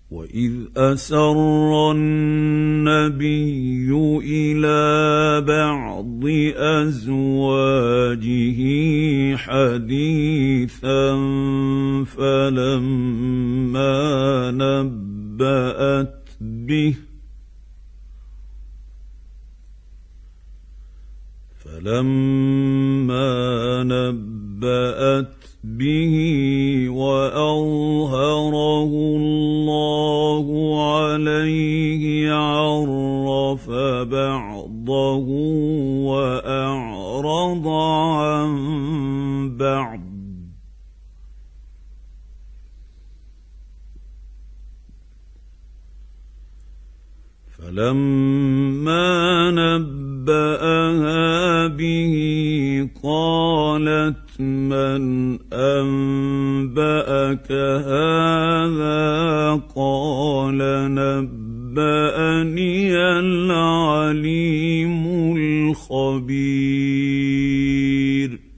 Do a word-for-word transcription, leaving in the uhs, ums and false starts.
وإذ أسر النبي إلى بعض أزواجه حديثا فلما نبأت به فلما نبأت به وأظهره الله عليه عرف بعضه وأعرض عن بعض فلما نبأها به قالت من أنبأك هذا قال نبأني العليم الخبير